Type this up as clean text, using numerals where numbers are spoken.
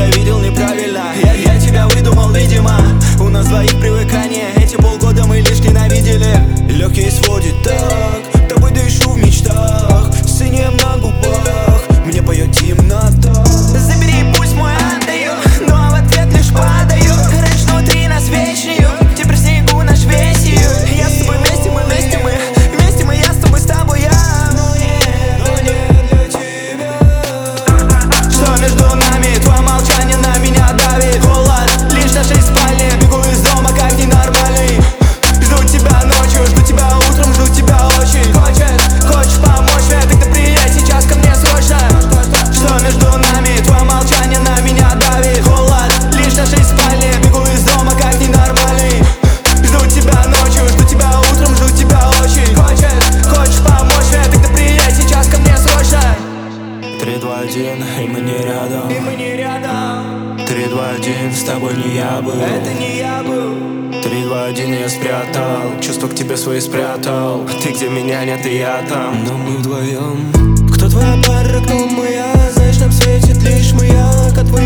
тебя видел неправильно. Я тебя выдумал, видимо. У нас двоих привыкание. Эти полгода мы лишь ненавидели. Легкие сводит так, тобой дышу в мечтах, с инеем на губах мне поет темнота. Забери, пусть мой отдаю, но в ответ лишь падаю. Раньше внутри нас вечнею, теперь в снегу наш весью. Я с тобой вместе, мы вместе, мы вместе, мы я с тобой я. Но нет для тебя. Что между нами? Твое молчание на меня давит. Холод лишь в нашей спальне. Бегу из дома как ненормальный. Жду тебя ночью, жду тебя утром, жду тебя очень. Хочешь помочь мне? Тогда приедь сейчас ко мне срочно. Что между нами? Твое молчание на меня давит. Холод лишь в нашей спальне. Бегу из дома как ненормальный. Жду тебя ночью, жду тебя утром, жду тебя очень. Хочешь помочь мне? Тогда приедь сейчас ко мне срочно. 3, 2, 1, и мы не рядом. 3, 2, 1, с тобой не я был. Это не я был. 3, 2, 1, я спрятал чувства к тебе свои спрятал. Ты где меня нет, и я там, но мы вдвоем. Кто твоя пара, кто моя? Знаешь, нам светит лишь моя. Как твой